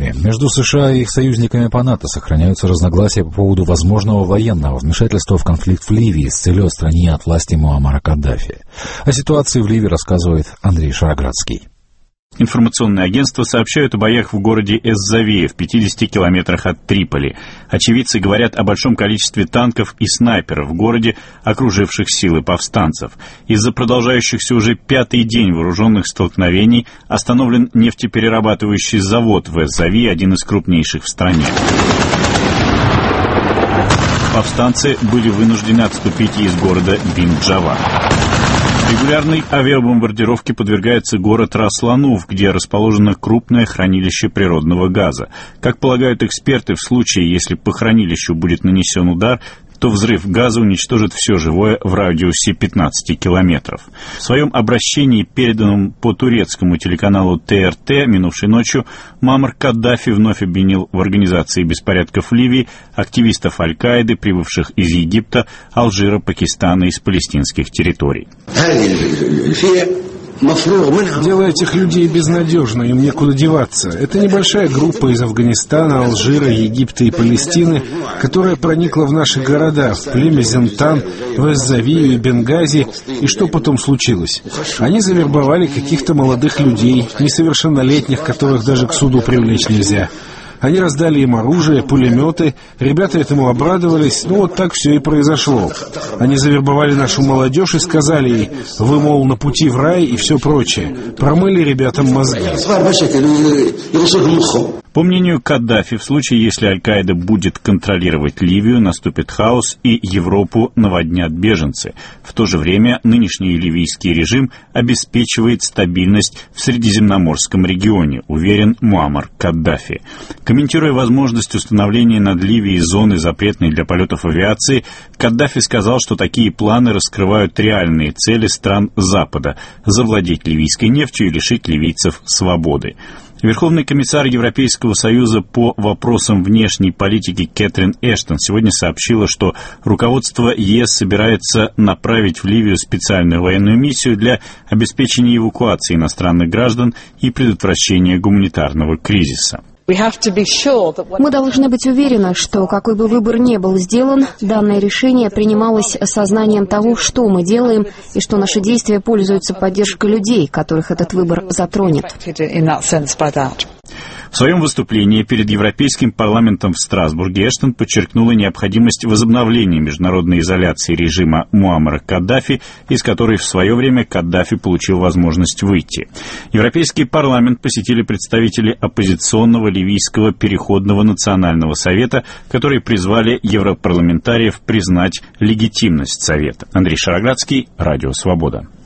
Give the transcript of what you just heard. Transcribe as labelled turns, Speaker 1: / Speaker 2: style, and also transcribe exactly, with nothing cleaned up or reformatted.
Speaker 1: отношения. Между США и их союзниками по НАТО сохраняются разногласия по поводу возможного военного вмешательства в конфликт в Ливии с целью отстранения от власти Муаммара Каддафи. О ситуации в Ливии рассказывает Андрей Шароградский.
Speaker 2: Информационные агентства сообщают о боях в городе Эз-Завия в пятидесяти километрах от Триполи. Очевидцы говорят о большом количестве танков и снайперов в городе, окруживших силы повстанцев. Из-за продолжающихся уже пятый день вооруженных столкновений остановлен нефтеперерабатывающий завод в Эз-Завии, один из крупнейших в стране. Повстанцы были вынуждены отступить из города Бин-Джавар. Регулярной авиабомбардировке подвергается город Рас-Лануф, где расположено крупное хранилище природного газа. Как полагают эксперты, в случае, если по хранилищу будет нанесен удар, то взрыв газа уничтожит все живое в радиусе пятнадцати километров. В своем обращении, переданном по турецкому телеканалу Тэ Эр Тэ минувшей ночью, Муаммар Каддафи вновь обвинил в организации беспорядков в Ливии активистов Аль-Каиды, прибывших из Египта, Алжира, Пакистана и с палестинских территорий.
Speaker 3: Дело этих людей безнадежно, им некуда деваться. Это небольшая группа из Афганистана, Алжира, Египта и Палестины, которая проникла в наши города, в племя Зентан, в Эз-Завию и Бенгази. И что потом случилось? Они завербовали каких-то молодых людей, несовершеннолетних, которых даже к суду привлечь нельзя. Они раздали им оружие, пулеметы. Ребята этому обрадовались. Ну, вот так все и произошло. Они завербовали нашу молодежь и сказали ей: вы, мол, на пути в рай и все прочее. Промыли ребятам мозги.
Speaker 2: По мнению Каддафи, в случае, если Аль-Каида будет контролировать Ливию, наступит хаос и Европу наводнят беженцы. В то же время нынешний ливийский режим обеспечивает стабильность в Средиземноморском регионе, уверен Муаммар Каддафи. Комментируя возможность установления над Ливией зоны, запретной для полетов авиации, Каддафи сказал, что такие планы раскрывают реальные цели стран Запада – завладеть ливийской нефтью и лишить ливийцев свободы. Верховный комиссар Европейского Союза по вопросам внешней политики Кэтрин Эштон сегодня сообщила, что руководство Е С собирается направить в Ливию специальную военную миссию для обеспечения эвакуации иностранных граждан и предотвращения гуманитарного кризиса.
Speaker 4: Мы должны быть уверены, что какой бы выбор ни был сделан, данное решение принималось сознанием того, что мы делаем, и что наши действия пользуются поддержкой людей, которых этот выбор затронет.
Speaker 2: В своем выступлении перед Европейским парламентом в Страсбурге Эштон подчеркнула необходимость возобновления международной изоляции режима Муаммара Каддафи, из которой в свое время Каддафи получил возможность выйти. Европейский парламент посетили представители оппозиционного ливийского переходного национального совета, которые призвали европарламентариев признать легитимность совета. Андрей Шароградский, Радио Свобода.